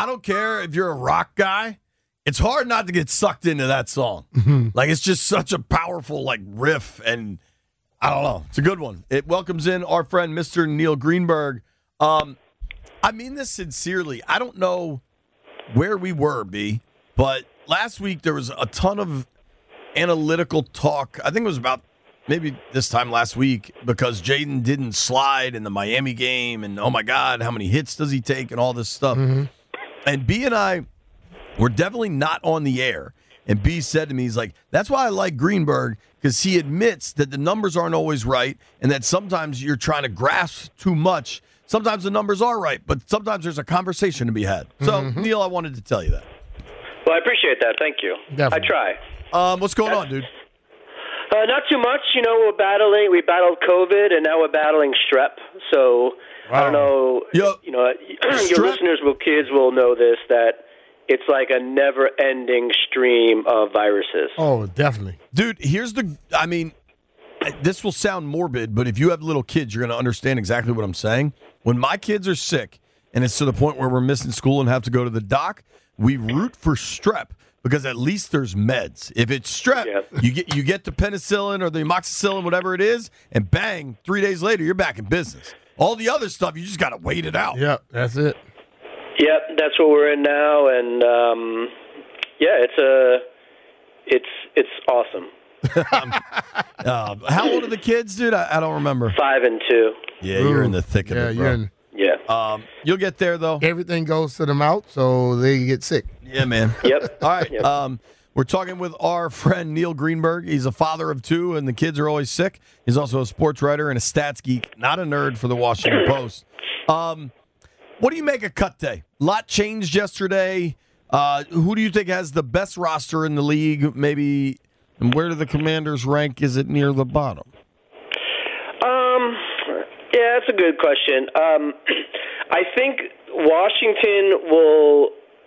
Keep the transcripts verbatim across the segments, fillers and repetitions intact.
I don't care if you're a rock guy. It's hard not to get sucked into that song. Mm-hmm. Like, it's just such a powerful, like, riff, and I don't know. It's a good one. It welcomes in our friend, Mister Neil Greenberg. Um, I mean this sincerely. I don't know where we were, B, but last week there was a ton of analytical talk. I think it was about maybe this time last week because Jaden didn't slide in the Miami game, and, oh, my God, how many hits does he take and all this stuff. Mm-hmm. And B and I were definitely not on the air. And B said to me, he's like, that's why I like Greenberg, because he admits that the numbers aren't always right and that sometimes you're trying to grasp too much. Sometimes the numbers are right, but sometimes there's a conversation to be had. So, mm-hmm. Neil, I wanted to tell you that. Well, I appreciate that. Thank you. Definitely. I try. Um, what's going That's, on, dude? Uh, not too much. You know, we're battling. We battled COVID, and now we're battling strep. So, wow. I don't know. Yo, you know, your listeners will kids will know this, that it's like a never-ending stream of viruses. Oh, definitely. Dude, here's the – I mean, this will sound morbid, but if you have little kids, you're going to understand exactly what I'm saying. When my kids are sick and it's to the point where we're missing school and have to go to the doc, we root for strep because at least there's meds. If it's strep, yeah. you get you get the penicillin or the amoxicillin, whatever it is, and bang, three days later, you're back in business. All the other stuff, you just got to wait it out. Yeah, that's it. Yep, that's what we're in now, and um, yeah, it's a, it's it's awesome. um, uh, how old are the kids, dude? I, I don't remember. Five and two. Yeah, Ooh. You're in the thick of yeah, it, bro. You're in, yeah, um, you'll get there though. Everything goes to the mouth, so they get sick. Yeah, man. Yep. All right. Yep. Um, we're talking with our friend Neil Greenberg. He's a father of two, and the kids are always sick. He's also a sports writer and a stats geek, not a nerd for the Washington Post. Um, what do you make of cut day? A lot changed yesterday. Uh, who do you think has the best roster in the league? Maybe, and where do the Commanders rank? Is it near the bottom? Um, yeah, that's a good question. Um, I think Washington will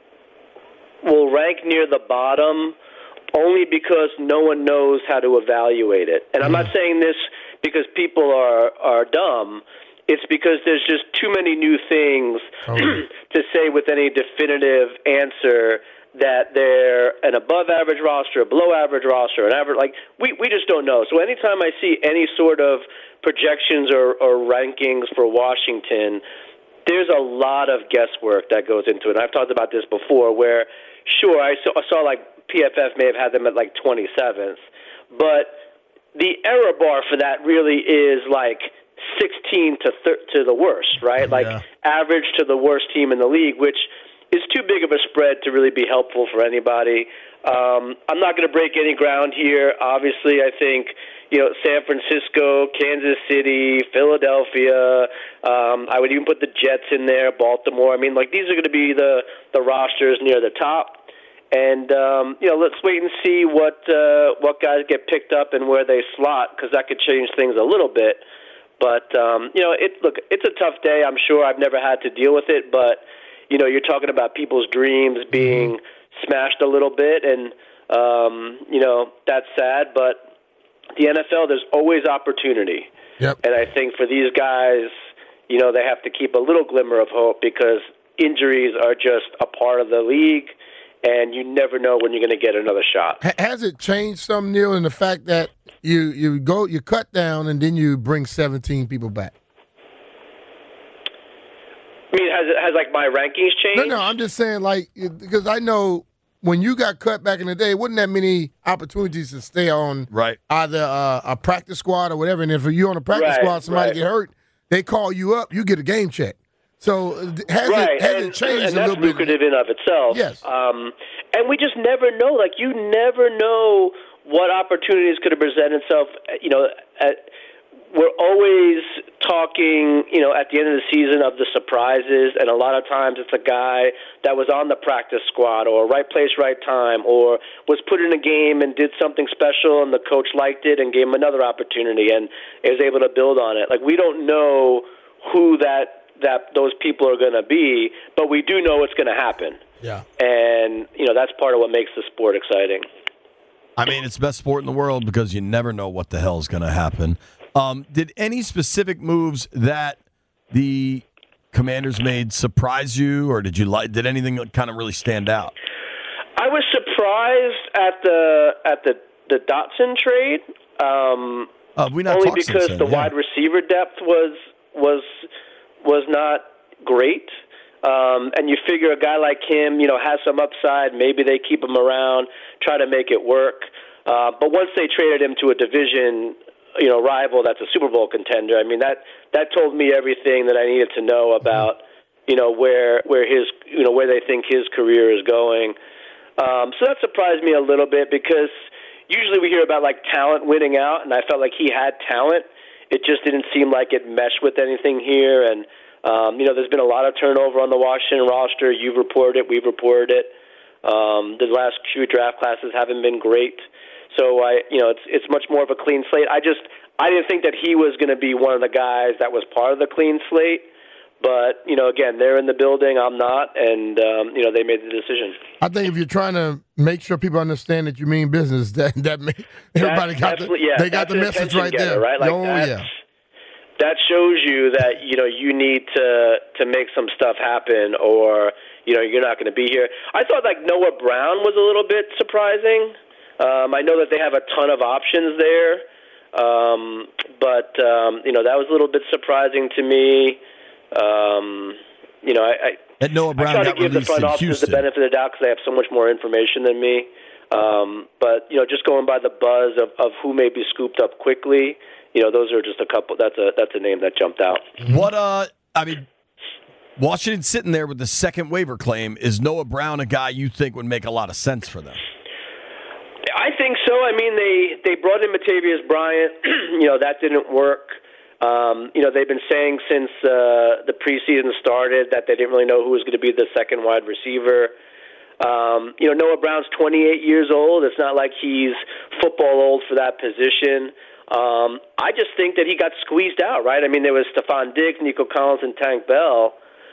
will rank near the bottom only because no one knows how to evaluate it. And I'm not saying this because people are, are dumb. It's because there's just too many new things oh. to say with any definitive answer that they're an above-average roster, a below-average roster, an average. Like, we, we just don't know. So anytime I see any sort of projections or, or rankings for Washington, there's a lot of guesswork that goes into it. And I've talked about this before where, sure, I saw, I saw like P F F may have had them at like twenty-seventh, but the error bar for that really is like sixteen to thir- to the worst, right? Like yeah. average to the worst team in the league, which is too big of a spread to really be helpful for anybody. Um, I'm not going to break any ground here. Obviously, I think, you know, San Francisco, Kansas City, Philadelphia. Um, I would even put the Jets in there, Baltimore. I mean, like, these are going to be the, the rosters near the top. And, um, you know, let's wait and see what uh, what guys get picked up and where they slot, because that could change things a little bit. But, um, you know, it, look, it's a tough day. I'm sure I've never had to deal with it. But, you know, you're talking about people's dreams being smashed a little bit. And, um, you know, that's sad. But the N F L, there's always opportunity. Yep. And I think for these guys, you know, they have to keep a little glimmer of hope because injuries are just a part of the league, and you never know when you're going to get another shot. Has it changed some, Neil, in the fact that you, you go you cut down and then you bring seventeen people back? I mean, has it has like my rankings changed? No, no, I'm just saying, like, because I know when you got cut back in the day, wasn't that many opportunities to stay on right. either uh, a practice squad or whatever. And if you're on a practice right, squad, somebody right. get hurt, they call you up, you get a game check. So has right. it has and, it changed and a little that's bit? lucrative in of itself. Yes. Um, and we just never know. Like, you never know what opportunities could have presented itself. You know, at, we're always talking, you know, at the end of the season of the surprises, and a lot of times it's a guy that was on the practice squad or right place, right time, or was put in a game and did something special and the coach liked it and gave him another opportunity and is able to build on it. Like, we don't know who that that those people are going to be, but we do know it's going to happen. Yeah. And, you know, that's part of what makes the sport exciting. I mean, it's the best sport in the world because you never know what the hell is going to happen. Um, did any specific moves that the Commanders made surprise you, or did you like? Did anything kind of really stand out? I was surprised at the at the the Dotson trade, um, uh, we not only talked because since then, the yeah. wide receiver depth was was was not great. Um, and you figure a guy like him, you know, has some upside. Maybe they keep him around, try to make it work. Uh, but once they traded him to a division, you know, rival that's a Super Bowl contender, I mean, that that told me everything that I needed to know about, you know, where where his, you know, where they think his career is going. Um, so that surprised me a little bit because usually we hear about like talent winning out, and I felt like he had talent. It just didn't seem like it meshed with anything here, and. Um, you know, there's been a lot of turnover on the Washington roster. You've reported it. We've reported it. Um, the last few draft classes haven't been great. So, I, you know, it's it's much more of a clean slate. I just I didn't think that he was going to be one of the guys that was part of the clean slate. But, you know, again, they're in the building. I'm not. And, um, you know, they made the decision. I think if you're trying to make sure people understand that you mean business, that, that may, everybody got the, yeah, they got the message right getter, there. Right? Like oh, yeah. That shows you that, you know, you need to to make some stuff happen or, you know, you're not going to be here. I thought, like, Noah Brown was a little bit surprising. Um, I know that they have a ton of options there. Um, but, um, you know, that was a little bit surprising to me. Um, you know, I, I, that Noah Brown I try got to give the front office the benefit of the doubt because they have so much more information than me. Um, but, you know, just going by the buzz of, of who may be scooped up quickly, you know, those are just a couple. That's a that's a name that jumped out. What uh, I mean, Washington sitting there with the second waiver claim. Is Noah Brown a guy you think would make a lot of sense for them? I think so. I mean, they they brought in Matavius Bryant. You know, that didn't work. Um, you know, they've been saying since uh, the preseason started that they didn't really know who was going to be the second wide receiver. Um, you know, Noah Brown's twenty-eight years old. It's not like he's football old for that position. Um, I just think that he got squeezed out, right? I mean, there was Stephon Diggs, Nico Collins, and Tank Bell.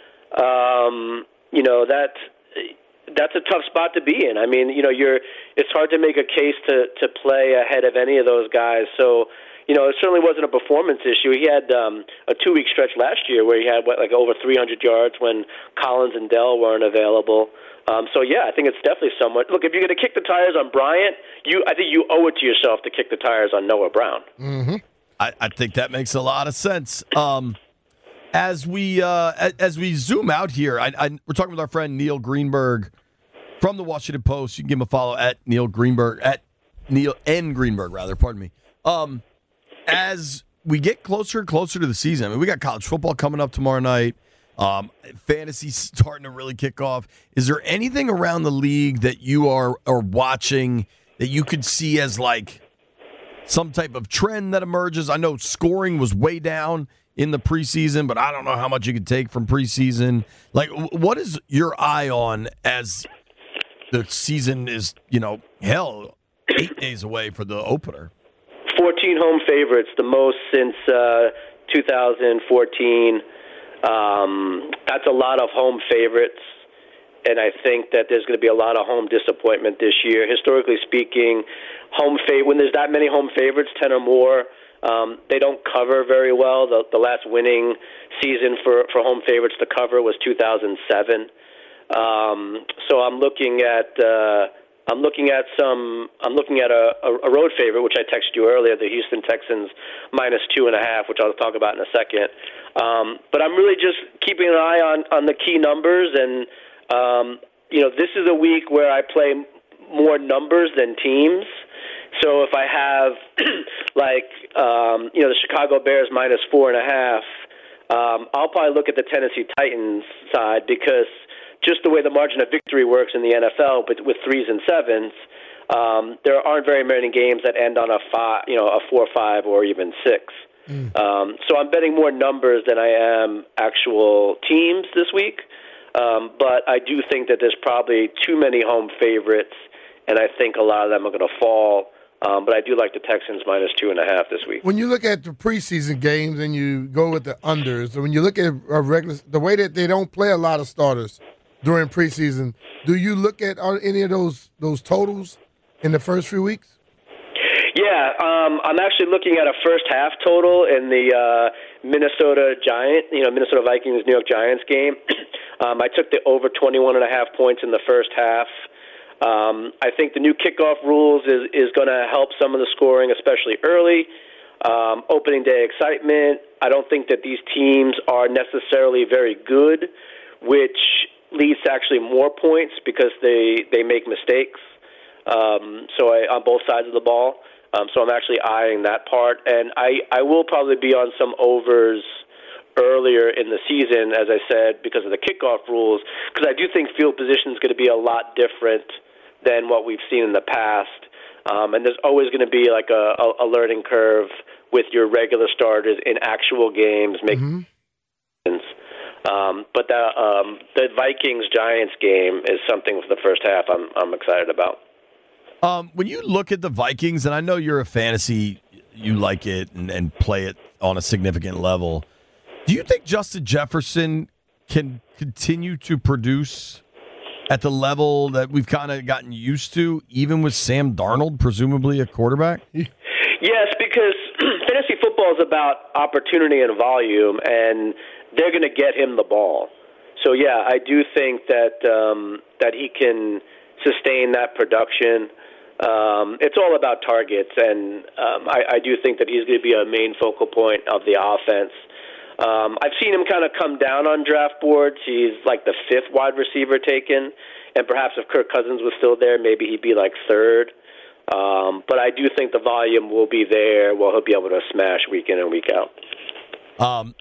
Um, you know, that that's a tough spot to be in. I mean, you know, you're it's hard to make a case to, to play ahead of any of those guys. So, you know, it certainly wasn't a performance issue. He had um, a two-week stretch last year where he had, what, like over three hundred yards when Collins and Dell weren't available. Um, so, yeah, I think it's definitely somewhat. Look, if you're going to kick the tires on Bryant, you I think you owe it to yourself to kick the tires on Noah Brown. Mm-hmm. I, I think that makes a lot of sense. Um, as we uh, as, as we zoom out here, I, I, we're talking with our friend Neil Greenberg from the Washington Post. You can give him a follow at Neil Greenberg, at Neil N. Greenberg, rather, pardon me. Um, as we get closer and closer to the season, I mean, we got college football coming up tomorrow night. Um, fantasy starting to really kick off. Is there anything around the league that you are, are watching that you could see as like some type of trend that emerges? I know scoring was way down in the preseason, but I don't know how much you could take from preseason. Like, what is your eye on as the season is, you know, hell, eight days away for the opener? fourteen home favorites, the most since uh, two thousand fourteen. Um, that's a lot of home favorites, and I think that there's going to be a lot of home disappointment this year. Historically speaking, home fa- when there's that many home favorites, ten or more, um, they don't cover very well. The, the last winning season for, for home favorites to cover was two thousand seven. Um, so I'm looking at uh, I'm looking at some. I'm looking at a, a, a road favorite, which I texted you earlier, the Houston Texans minus two and a half, which I'll talk about in a second. Um, but I'm really just keeping an eye on, on the key numbers, and um, you know, this is a week where I play more numbers than teams. So if I have like um, you know the Chicago Bears minus four and a half, um, I'll probably look at the Tennessee Titans side because just the way the margin of victory works in the N F L, but with threes and sevens, um, there aren't very many games that end on a five, you know, a four, five, or even six. Mm. Um, so I'm betting more numbers than I am actual teams this week. Um, but I do think that there's probably too many home favorites, and I think a lot of them are going to fall. Um, but I do like the Texans minus two and a half this week. When you look at the preseason games and you go with the unders, and when you look at a regular, the way that they don't play a lot of starters during preseason, do you look at any of those those totals in the first few weeks? Yeah, um, I'm actually looking at a first half total in the uh, Minnesota Giant, you know, Minnesota Vikings, New York Giants game. um, I took the over twenty-one and a half points in the first half. Um, I think the new kickoff rules is, is going to help some of the scoring, especially early. Um, opening day excitement. I don't think that these teams are necessarily very good, which leads to actually more points because they, they make mistakes. Um, so I, on both sides of the ball. Um, so I'm actually eyeing that part. And I, I will probably be on some overs earlier in the season, as I said, because of the kickoff rules, because I do think field position is going to be a lot different than what we've seen in the past. Um, and there's always going to be like a, a, a learning curve with your regular starters in actual games. Making mm-hmm. um, but the, um, the Vikings-Giants game is something for the first half I'm, I'm excited about. Um, when you look at the Vikings, and I know you're a fantasy, you like it and, and play it on a significant level, do you think Justin Jefferson can continue to produce at the level that we've kind of gotten used to, even with Sam Darnold, presumably a quarterback? Yes, because fantasy football is about opportunity and volume, and they're going to get him the ball. So, yeah, I do think that um, that he can sustain that production. Um, it's all about targets, and um, I, I do think that he's going to be a main focal point of the offense. Um, I've seen him kind of come down on draft boards. He's like the fifth wide receiver taken, and perhaps if Kirk Cousins was still there, maybe he'd be like third. Um, but I do think the volume will be there where he'll be able to smash week in and week out. Um,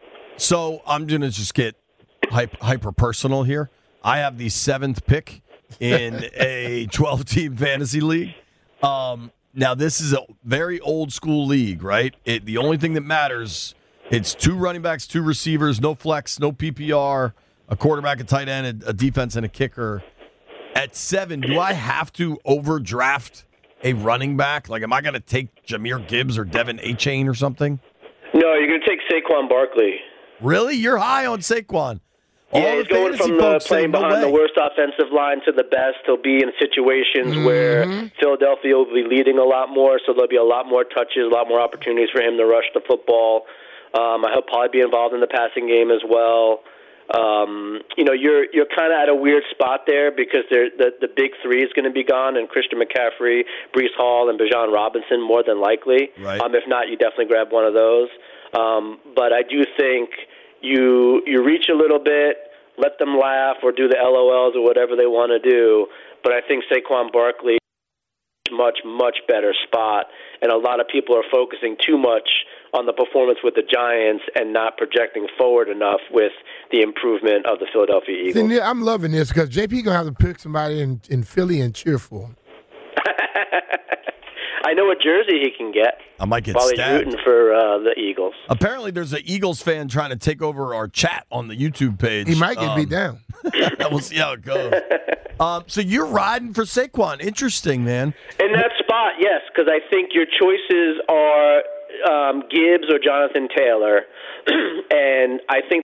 so I'm going to just get hyper personal here. I have the seventh pick in a twelve-team fantasy league. Um, now, this is a very old-school league, right? It, the only thing that matters, it's two running backs, two receivers, no flex, no P P R, a quarterback, a tight end, a, a defense, and a kicker. At seven, do I have to overdraft a running back? Like, am I going to take Jahmyr Gibbs or Devin A-Chain or something? No, you're going to take Saquon Barkley. Really? You're high on Saquon. All yeah, he's going from the playing behind no the worst offensive line to the best. He'll be in situations mm-hmm. where Philadelphia will be leading a lot more, so there'll be a lot more touches, a lot more opportunities for him to rush the football. Um, I hope probably be involved in the passing game as well. Um, you know, you're you're kind of at a weird spot there because the the big three is going to be gone, and Christian McCaffrey, Breece Hall, and Bijan Robinson more than likely. Right. Um, if not, you definitely grab one of those. Um, but I do think you you reach a little bit, let them laugh or do the L O Ls or whatever they want to do. But I think Saquon Barkley is a much, much better spot, and a lot of people are focusing too much on the performance with the Giants and not projecting forward enough with the improvement of the Philadelphia Eagles. See, I'm loving this because J P going to have to pick somebody in, in Philly and cheer for him. I know what jersey he can get. I might get while stabbed. He's rooting for uh, the Eagles. Apparently, there's an Eagles fan trying to take over our chat on the YouTube page. He might get um, beat down. We'll see how it goes. um, so you're riding for Saquon. Interesting, man. In that spot, yes, because I think your choices are um, Gibbs or Jonathan Taylor, and I think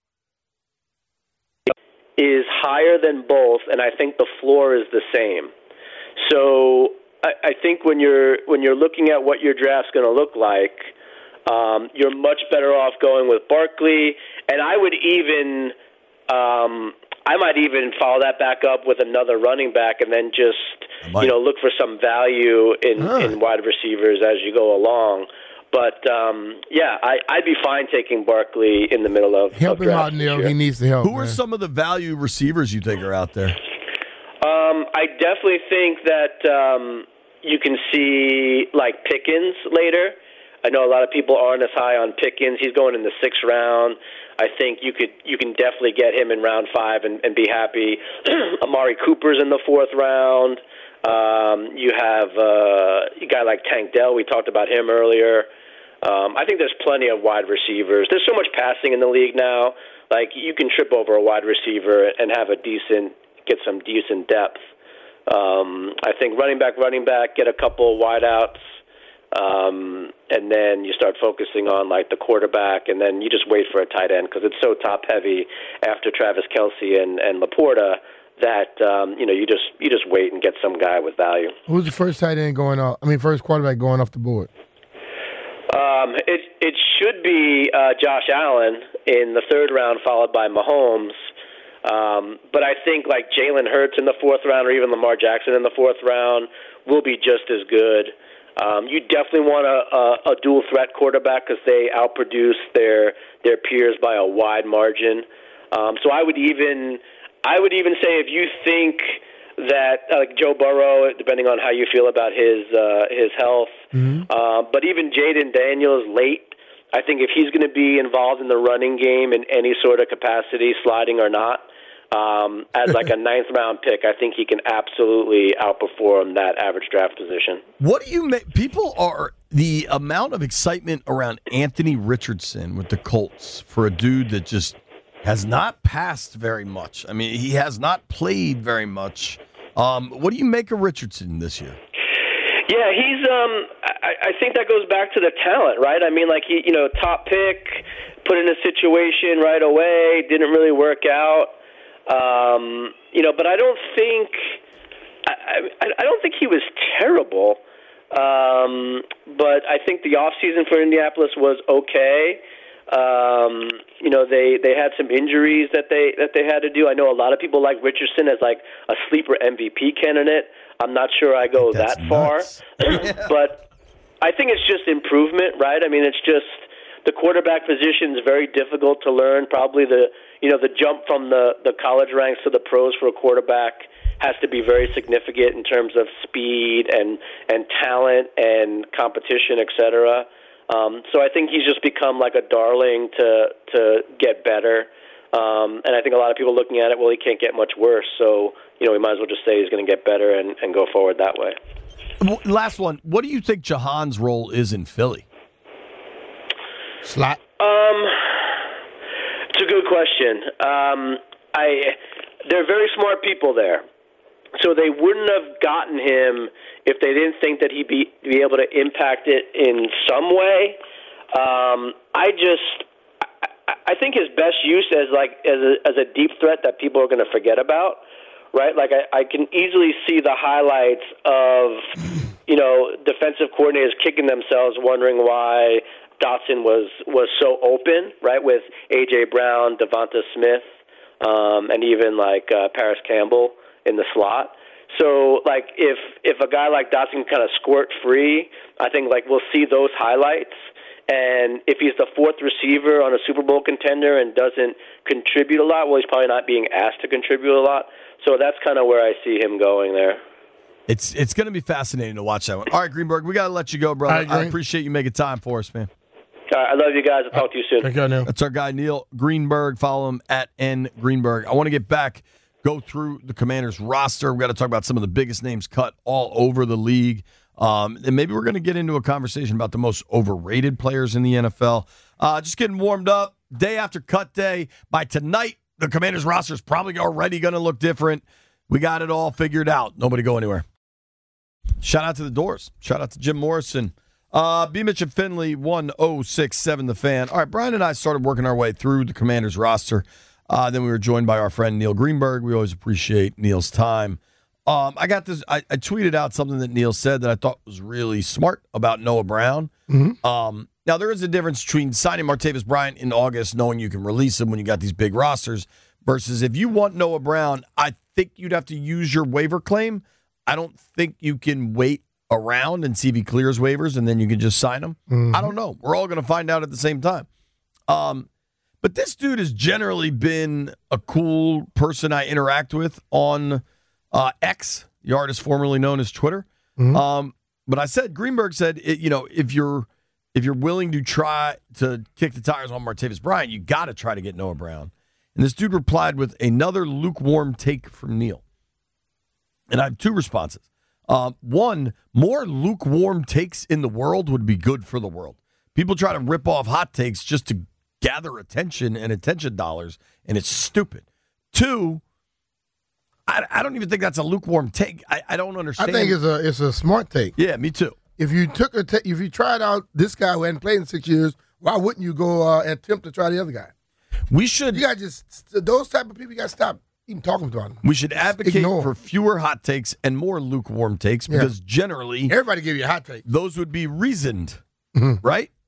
is higher than both, and I think the floor is the same. So I think when you're when you're looking at what your draft's going to look like, um, you're much better off going with Barkley, and I would even um, I might even follow that back up with another running back, and then just you know look for some value in, huh. in wide receivers as you go along. But um, yeah, I, I'd be fine taking Barkley in the middle of help of him out, Neil. He needs the help. Who man. are some of the value receivers you think are out there? Um, I definitely think that. Um, You can see, like, Pickens later. I know a lot of people aren't as high on Pickens. He's going in the sixth round. I think you could you can definitely get him in round five and, and be happy. Amari Cooper's in the fourth round. Um, you have uh, a guy like Tank Dell. We talked about him earlier. Um, I think there's plenty of wide receivers. There's so much passing in the league now. Like, you can trip over a wide receiver and have a decent, get some decent depth. Um, I think running back, running back, get a couple wideouts, um, and then you start focusing on like the quarterback, and then you just wait for a tight end because it's so top heavy after Travis Kelce and, and Laporta that um, you know you just you just wait and get some guy with value. Who's the first tight end going off? I mean, first quarterback going off the board? Um, it it should be uh, Josh Allen in the third round, followed by Mahomes. Um, but I think like Jalen Hurts in the fourth round, or even Lamar Jackson in the fourth round, will be just as good. Um, you definitely want a, a, a dual threat quarterback because they outproduce their their peers by a wide margin. Um, so I would even I would even say if you think that uh, like Joe Burrow, depending on how you feel about his uh, his health, mm-hmm. uh, but even Jaden Daniels late, I think if he's going to be involved in the running game in any sort of capacity, sliding or not, um, as like a ninth round pick, I think he can absolutely outperform that average draft position. What do you make? People are the amount of excitement around Anthony Richardson with the Colts for a dude that just has not passed very much. I mean, he has not played very much. Um, what do you make of Richardson this year? Yeah, he's. Um, I, I think that goes back to the talent, right? I mean, like he, you know, top pick, put in a situation right away, didn't really work out. Um, you know, but I don't think. I, I, I don't think he was terrible. Um, but I think the off season for Indianapolis was okay. Um, you know, they, they had some injuries that they that they had to do. I know a lot of people like Richardson as like a sleeper M V P candidate. I'm not sure I go I that far, yeah. But I think it's just improvement, right? I mean, it's just the quarterback position is very difficult to learn. Probably the you know the jump from the, the college ranks to the pros for a quarterback has to be very significant in terms of speed and and talent and competition, et cetera. Um, so I think he's just become like a darling to to get better. Um, and I think a lot of people looking at it, well, he can't get much worse. So, you know, we might as well just say he's going to get better and, and go forward that way. Last one. What do you think Jahan's role is in Philly? Slot? Um, it's a good question. Um, I they're very smart people there. So they wouldn't have gotten him if they didn't think that he'd be, be able to impact it in some way. Um, I just, I, I think his best use as like as a, as a deep threat that people are going to forget about, right? Like I, I can easily see the highlights of, you know, defensive coordinators kicking themselves, wondering why Dotson was was so open, right? With A J Brown, Devonta Smith, um, and even like uh, Paris Campbell in the slot. So, like, if if a guy like Dotson can kind of squirt free, I think, like, we'll see those highlights. And if he's the fourth receiver on a Super Bowl contender and doesn't contribute a lot, well, he's probably not being asked to contribute a lot. So that's kind of where I see him going there. It's it's going to be fascinating to watch that one. All right, Greenberg, we got to let you go, brother. I, I appreciate you making time for us, man. All right, I love you guys. I'll talk to you soon. Thank you, Neil. That's our guy, Neil Greenberg. Follow him at N Greenberg. I want to get back, go through the Commanders roster. We've got to talk about some of the biggest names cut all over the league. Um, and maybe we're going to get into a conversation about the most overrated players in the N F L. Uh, just getting warmed up. Day after cut day. By tonight, the Commanders roster is probably already going to look different. We got it all figured out. Nobody go anywhere. Shout out to the Doors. Shout out to Jim Morrison. Uh, B. Mitch and Finley, one oh six point seven The Fan. All right, Brian and I started working our way through the Commanders roster. Uh, then we were joined by our friend Neil Greenberg. We always appreciate Neil's time. Um, I got this. I, I tweeted out something that Neil said that I thought was really smart about Noah Brown. Mm-hmm. Um, now, there is a difference between signing Martavis Bryant in August, knowing you can release him when you got these big rosters, versus if you want Noah Brown, I think you'd have to use your waiver claim. I don't think you can wait around and see if he clears waivers and then you can just sign him. Mm-hmm. I don't know. We're all going to find out at the same time. Um, but this dude has generally been a cool person I interact with on uh, X, the artist formerly known as Twitter. Mm-hmm. Um, but I said, Greenberg said, it, you know, if you're if you're willing to try to kick the tires on Martavis Bryant, you got to try to get Noah Brown. And this dude replied with another lukewarm take from Neil. And I have two responses. Uh, one, more lukewarm takes in the world would be good for the world. People try to rip off hot takes just to gather attention and attention dollars, and it's stupid. Two, I, I don't even think that's a lukewarm take. I, I don't understand. I think it's a it's a smart take. Yeah, me too. If you took a ta- if you tried out this guy who hadn't played in six years, why wouldn't you go uh, attempt to try the other guy? We should. You got just those type of people. You got to stop even talking to them. We should advocate Ignore. for fewer hot takes and more lukewarm takes because yeah. generally everybody give you a hot take. Those would be reasoned, mm-hmm. right?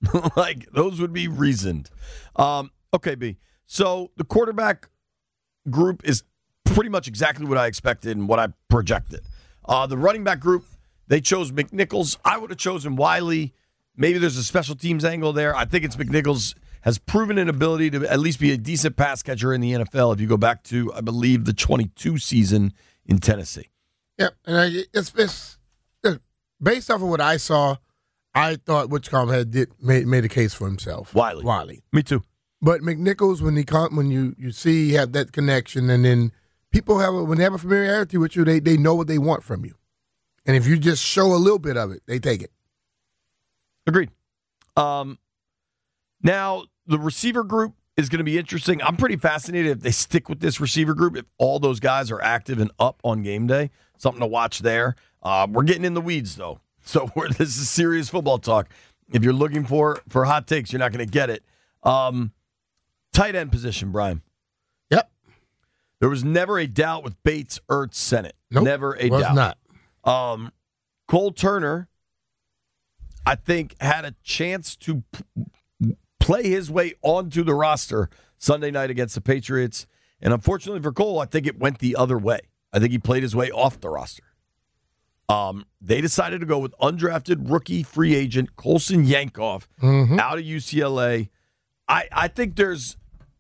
Like, those would be reasoned. Um, okay, B. So the quarterback group is pretty much exactly what I expected and what I projected. Uh, the running back group, they chose McNichols. I would have chosen Wiley. Maybe there's a special teams angle there. I think it's McNichols has proven an ability to at least be a decent pass catcher in the N F L if you go back to, I believe, the twenty-two season in Tennessee. Yeah, and I, it's, it's based off of what I saw, I thought Whitcomb had did made made a case for himself. Wiley. Wiley. Me too. But McNichols, when he come, when you, you see he have that connection, and then people have a, when they have a familiarity with you, they they know what they want from you, and if you just show a little bit of it, they take it. Agreed. Um, now the receiver group is going to be interesting. I'm pretty fascinated if they stick with this receiver group, if all those guys are active and up on game day. Something to watch there. Uh, we're getting in the weeds, though. So we're, this is serious football talk. If you're looking for, for hot takes, you're not going to get it. Um, tight end position, Brian. Yep. There was never a doubt with Bates, Ertz, Sennett. Nope, never a was doubt. not. Um, Cole Turner, I think, had a chance to p- play his way onto the roster Sunday night against the Patriots. And unfortunately for Cole, I think it went the other way. I think he played his way off the roster. Um, they decided to go with undrafted rookie free agent Colson Yankoff mm-hmm. out of U C L A. I, I think there's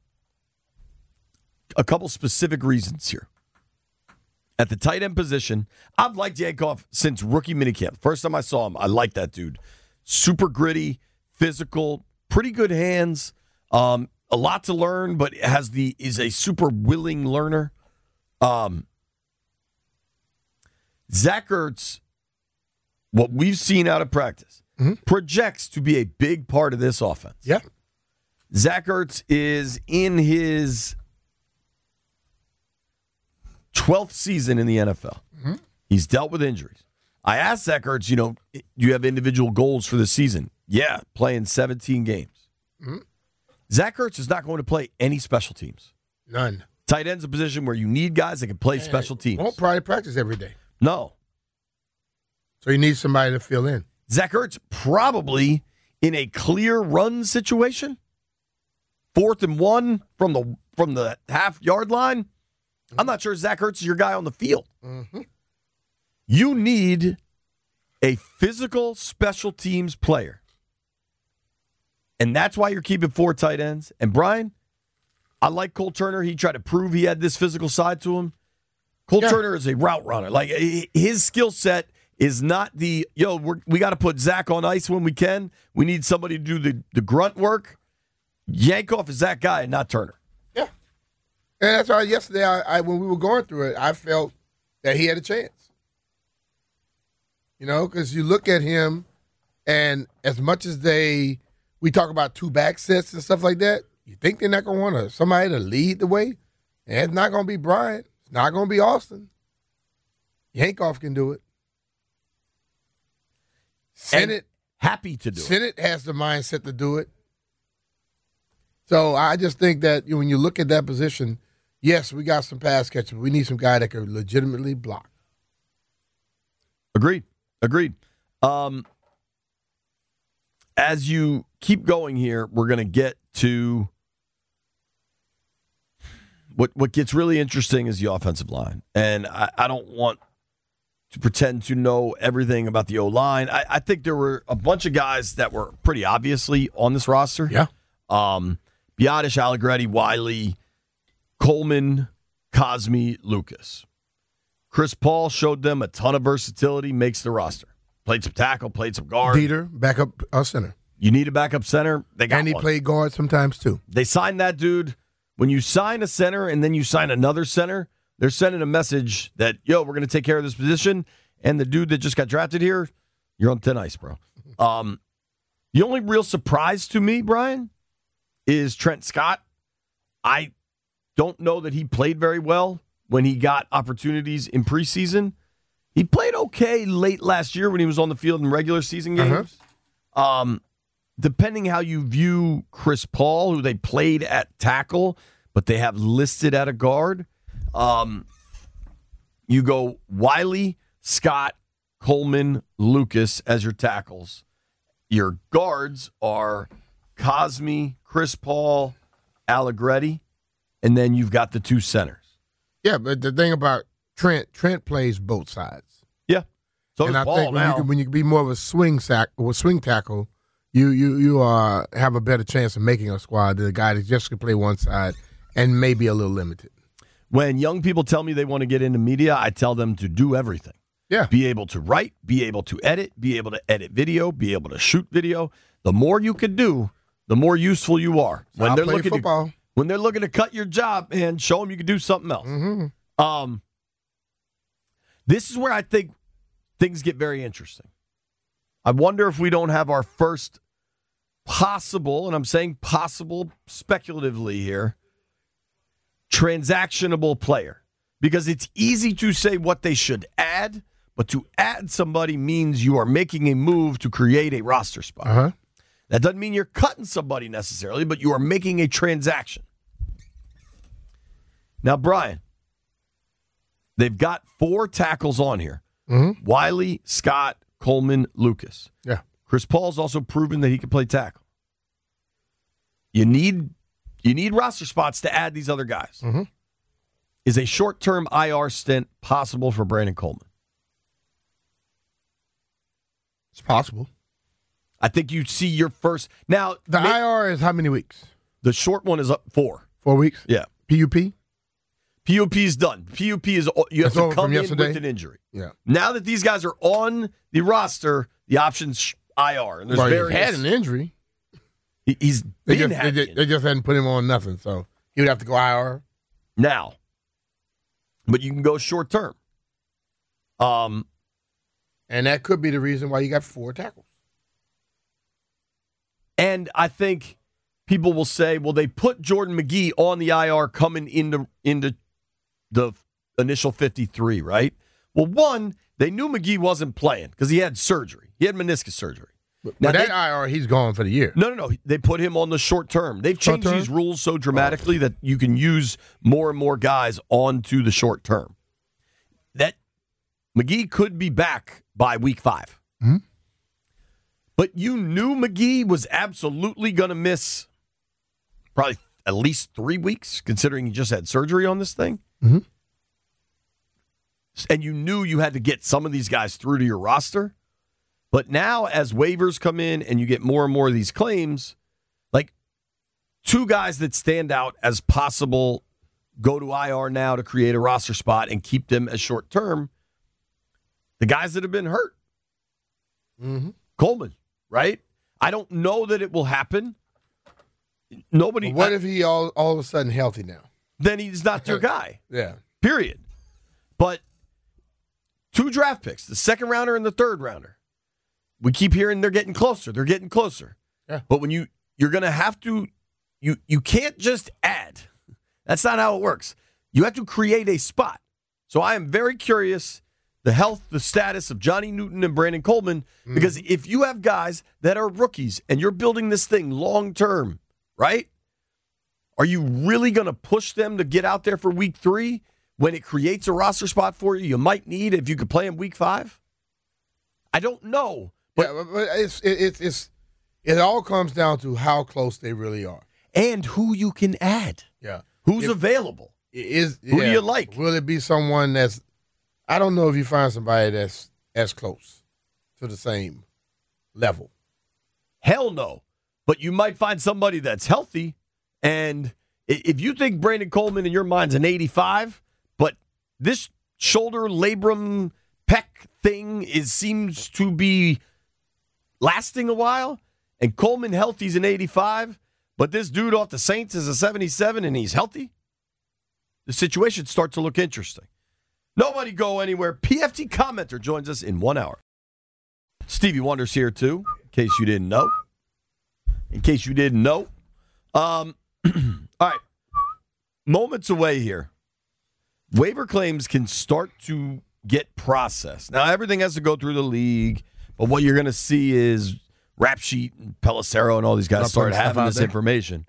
a couple specific reasons here. At the tight end position, I've liked Yankoff since rookie minicamp. First time I saw him, I liked that dude. Super gritty, physical, pretty good hands, um, a lot to learn, but has the is a super willing learner. Um, Zach Ertz, what we've seen out of practice, mm-hmm. projects to be a big part of this offense. Yeah. Zach Ertz is in his twelfth season in the N F L. Mm-hmm. He's dealt with injuries. I asked Zach Ertz, you know, do you have individual goals for the season? Yeah, playing seventeen games. Mm-hmm. Zach Ertz is not going to play any special teams. None. Tight end's a position where you need guys that can play Man, special teams. Won't probably practice every day. No. So you need somebody to fill in. Zach Ertz probably in a clear run situation, fourth and one from the from the half yard line. Mm-hmm. I'm not sure Zach Ertz is your guy on the field. Mm-hmm. You need a physical special teams player. And that's why you're keeping four tight ends. And Brian, I like Cole Turner. He tried to prove he had this physical side to him. Cole yeah. Turner is a route runner. Like, his skill set is not the, yo, we're, we got to put Zach on ice when we can. We need somebody to do the, the grunt work. Yankoff is that guy and not Turner. Yeah. And that's why yesterday, I, I when we were going through it, I felt that he had a chance. You know, because you look at him, and as much as they, we talk about two back sets and stuff like that, you think they're not going to want to somebody to lead the way? And it's not going to be Bryant. It's not going to be Austin. Yankoff can do it. Sennett, happy to do Sennett it. Sennett has the mindset to do it. So I just think that when you look at that position, yes, we got some pass catchers. We need some guy that can legitimately block. Agreed. Agreed. Um, as you keep going here, we're going to get to what what gets really interesting is the offensive line. And I, I don't want to pretend to know everything about the O-line. I, I think there were a bunch of guys that were pretty obviously on this roster. Yeah. Um, Biotish, Allegretti, Wiley, Coleman, Cosme, Lucas. Chris Paul showed them a ton of versatility, makes the roster. Played some tackle, played some guard. Dieter, backup uh, center. You need a backup center. They got And he one. played guard sometimes too. They signed that dude. When you sign a center and then you sign another center, they're sending a message that, yo, we're going to take care of this position. And the dude that just got drafted here, you're on thin ice, bro. Um, the only real surprise to me, Brian, is Trent Scott. I don't know that he played very well when he got opportunities in preseason. He played okay late last year when he was on the field in regular season games. Uh-huh. Um, depending how you view Chris Paul, who they played at tackle, but they have listed at a guard, um, you go Wiley, Scott, Coleman, Lucas as your tackles. your guards are Cosme, Chris Paul, Allegretti, and then you've got the two centers. Yeah, but the thing about Trent, Trent plays both sides. Yeah. So and does I Paul think when now. you, can, when you can be more of a swing sack or a swing tackle, you you you uh, have a better chance of making a squad than a guy that just can play one side and maybe a little limited. When young people tell me they want to get into media, I tell them to do everything. Yeah. Be able to write, be able to edit, be able to edit video, be able to shoot video. The more you can do, the more useful you are. So when I'll they're play looking football. to when they're looking to cut your job and show them you can do something else. Mm-hmm. Um, this is where I think things get very interesting. I wonder if we don't have our first possible, and I'm saying possible speculatively here, transactionable player. Because it's easy to say what they should add, but to add somebody means you are making a move to create a roster spot. Uh-huh. That doesn't mean you're cutting somebody necessarily, but you are making a transaction. Now, Brian, they've got four tackles on here. Mm-hmm. Wiley, Scott, Coleman, Lucas. Yeah. Chris Paul's also proven that he can play tackle. You need you need roster spots to add these other guys. Mm-hmm. Is a short-term I R stint possible for Brandon Coleman? It's possible. I think you see your first. Now, The ma- I R is how many weeks? the short one is up four. Four weeks? Yeah. P U P? P U P is done. P U P is you have That's to over come from in yesterday? with an injury. Yeah. Now that these guys are on the roster, the option's I R. And there's Well, he various. had an injury. he- he's They been just, they, had just, the they just hadn't put him on nothing, so he would have to go I R. now, but you can go short term. Um, And that could be the reason why you got four tackles. and I think people will say, well, they put Jordan McGee on the I R coming into into the initial fifty-three, right? Well, one, they knew McGee wasn't playing because he had surgery. He had meniscus surgery. But Now that they- I R, he's gone for the year. No, no, no. They put him on the short term. They've Short changed term? these rules so dramatically that you can use more and more guys onto the short term. That McGee could be back by week five. Mhm. But you knew McGee was absolutely going to miss probably at least three weeks, considering he just had surgery on this thing. Mhm. And you knew you had to get some of these guys through to your roster. But now, as waivers come in and you get more and more of these claims, like two guys that stand out as possible go to I R now to create a roster spot and keep them as short term, the guys that have been hurt. Mm-hmm. Coleman, right? I don't know that it will happen. Nobody. What I- if he all, all of a sudden healthy now? then he's not your guy. Yeah. Period. But two draft picks, the second rounder and the third rounder. We keep hearing they're getting closer. They're getting closer. Yeah. But when you you're gonna have to you you can't just add. That's not how it works. You have to create a spot. So I am very curious the health, the status of Johnny Newton and Brandon Coleman, because if you have guys that are rookies and you're building this thing long term, right? Are you really going to push them to get out there for week three when it creates a roster spot for you? You might need if you could play in week five. I don't know. But, yeah, but but it's, it, it's, it's, it all comes down to how close they really are. and who you can add. Yeah. Who's If- available? Is Who do yeah. you like? Will it be someone that's? I don't know if you find somebody that's as close to the same level. Hell no. But you might find somebody that's healthy. And i- if you think Brandon Coleman in your mind's an eighty-five, but this shoulder labrum pec thing is seems to be lasting a while, and Coleman healthy's an eighty-five, but this dude off the Saints is a seventy-seven and he's healthy, the situation starts to look interesting. Nobody go anywhere. P F T commenter joins us in one hour. Stevie Wonder's here too, in case you didn't know. In case you didn't know. Um, all right. Moments away here. Waiver claims can start to get processed. Now, everything has to go through the league, but what you're going to see is Rap Sheet and Pelissero and all these guys Not start putting stuff having out this there. information.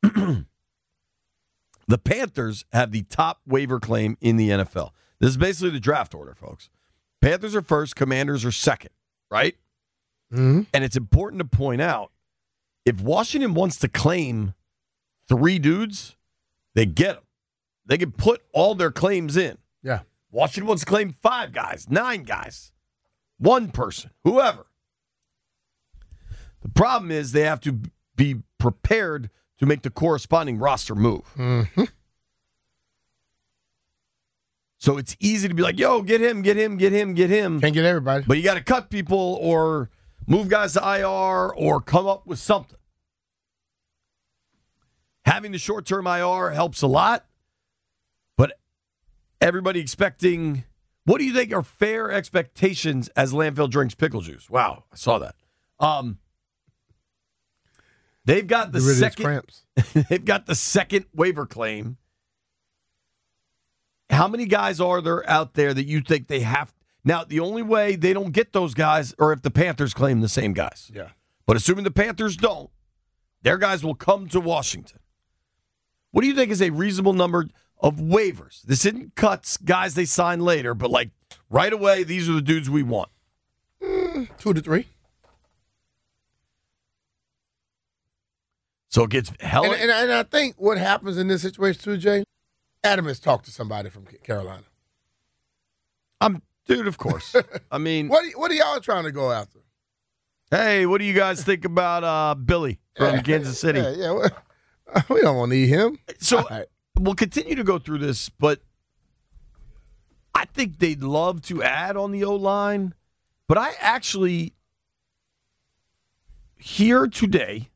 The Panthers have the top waiver claim in the N F L. This is basically the draft order, folks. Panthers are first, Commanders are second, right? Mm-hmm. And it's important to point out, if Washington wants to claim three dudes, they get them. They can put all their claims in. Yeah. Washington wants to claim five guys, nine guys, one person, whoever. The problem is they have to be prepared to make the corresponding roster move. Mm-hmm. So it's easy to be like, yo, get him, get him, get him, get him. Can't get everybody. But you got to cut people or move guys to I R or come up with something. Having the short-term I R helps a lot. But everybody expecting, what do you think are fair expectations as Landfill drinks pickle juice? Wow, I saw that. Um, they've got the second. They've got the second waiver claim. How many guys are there out there that you think they have? Now, the only way they don't get those guys are if the Panthers claim the same guys. Yeah. But assuming the Panthers don't, their guys will come to Washington. What do you think is a reasonable number of waivers? This isn't cuts, guys they sign later, but like right away, these are the dudes we want. Mm, two to three. So it gets hell. And, and, and I think what happens in this situation too, Jay, Adam has talked to somebody from Carolina. I'm, dude, of course. I mean, what what are y'all trying to go after? Hey, what do you guys think about uh, Billy from yeah, Kansas City? Yeah, yeah. Well, we don't want to need him. So right. We'll continue to go through this, but I think they'd love to add on the O-line. But I actually, here today,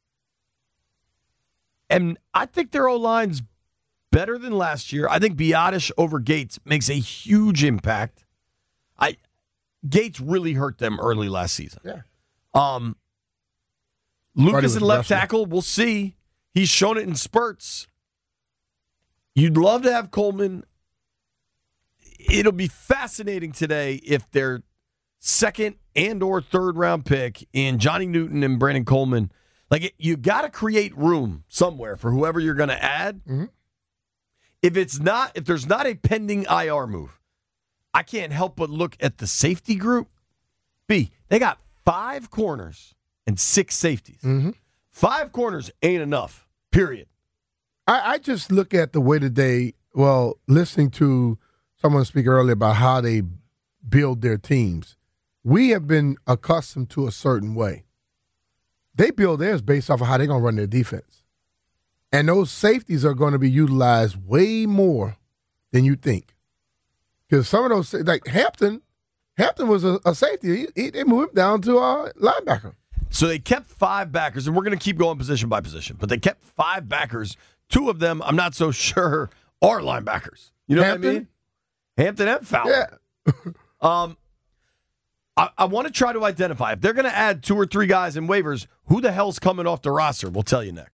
and I think their O-line's better than last year. I think Biadasz over Gates makes a huge impact. I Gates really hurt them early last season. Yeah. Um, Lucas in left wrestling. tackle, we'll see. He's shown it in spurts. You'd love to have Coleman. It'll be fascinating today if their second and or third round pick in Johnny Newton and Brandon Coleman, like it, you got to create room somewhere for whoever you're going to add. Mm-hmm. If it's not, if there's not a pending I R move, I can't help but look at the safety group. B, they got five corners and six safeties. Mm-hmm. Five corners ain't enough, period. I, I just look at the way that they, well, listening to someone speak earlier about how they build their teams. We have been accustomed to a certain way. They build theirs based off of how they're going to run their defense. And those safeties are going to be utilized way more than you think. Because some of those, like Hampton, Hampton was a, a safety. He, he, they moved him down to a linebacker. So they kept five backers, and we're going to keep going position by position, but they kept five backers. Two of them, I'm not so sure, are linebackers. You know Hampton? what I mean? Hampton and Fowler. Yeah. um, I, I want to try to identify. If they're going to add two or three guys in waivers, who the hell's coming off the roster? We'll tell you next.